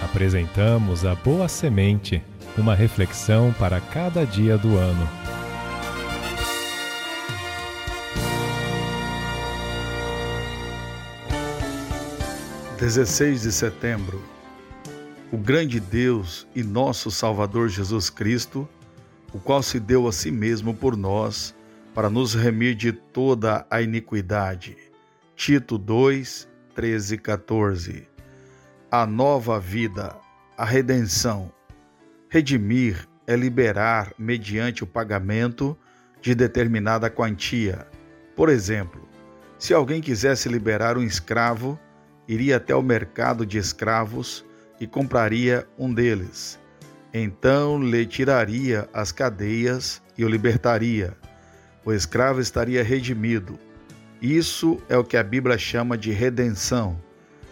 Apresentamos a Boa Semente, uma reflexão para cada dia do ano. (16 de setembro). O grande Deus e nosso Salvador Jesus Cristo, o qual se deu a si mesmo por nós, para nos remir de toda a iniquidade. Tito 2, 13 e 14. A nova vida, a redenção. Redimir é liberar mediante o pagamento de determinada quantia. Por exemplo, se alguém quisesse liberar um escravo, iria até o mercado de escravos e compraria um deles. Então lhe tiraria as cadeias e o libertaria. O escravo estaria redimido. Isso é o que a Bíblia chama de redenção.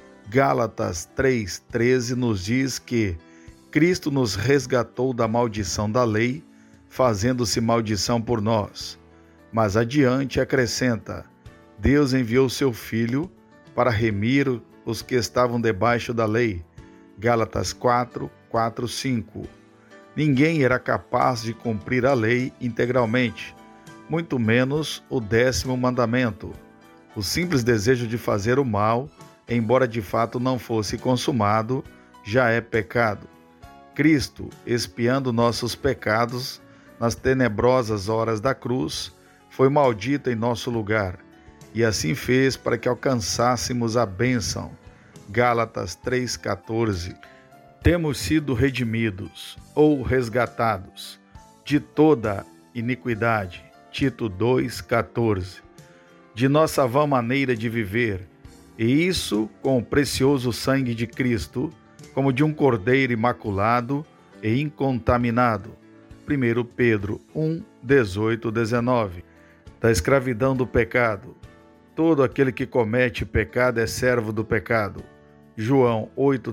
Gálatas 3,13 nos diz que Cristo nos resgatou da maldição da lei, fazendo-se maldição por nós. Mas adiante acrescenta: Deus enviou seu Filho para remir os que estavam debaixo da lei. Gálatas 4, 4, 5. Ninguém era capaz de cumprir a lei integralmente, muito menos o 10º mandamento. O simples desejo de fazer o mal, embora de fato não fosse consumado, já é pecado. Cristo, expiando nossos pecados nas tenebrosas horas da cruz, foi maldito em nosso lugar, e assim fez para que alcançássemos a bênção. Gálatas 3,14. Temos sido redimidos, ou resgatados, de toda iniquidade. Tito 2,14. De nossa vã maneira de viver, e isso com o precioso sangue de Cristo, como de um cordeiro imaculado e incontaminado. 1 Pedro 1, 18, 19. Da escravidão do pecado. Todo aquele que comete pecado é servo do pecado. João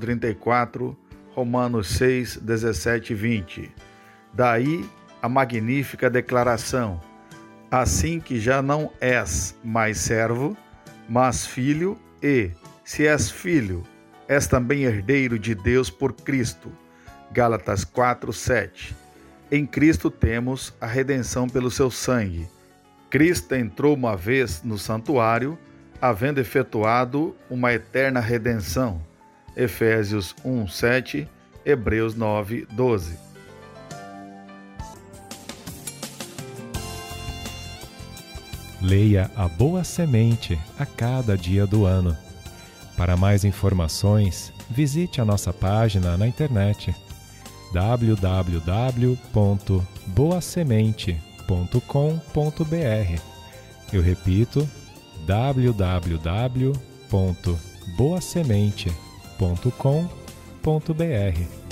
8,34, Romanos 6, 17 e 20. Daí a magnífica declaração: assim que já não és mais servo, mas filho, e, se és filho, és também herdeiro de Deus por Cristo. Gálatas 4, 7. Em Cristo temos a redenção pelo seu sangue. Cristo entrou uma vez no santuário, havendo efetuado uma eterna redenção. Efésios 1, 7, Hebreus 9, 12. Leia a Boa Semente a cada dia do ano. Para mais informações, visite a nossa página na internet www.boasemente.com.br. Eu repito, www.boasemente.com.br.